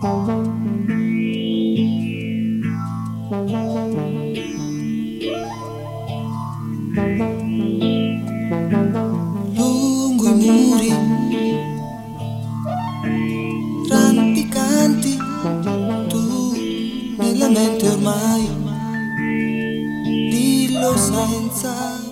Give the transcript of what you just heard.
Lungo i muri rampicanti, tu nella mente ormai, dillo senza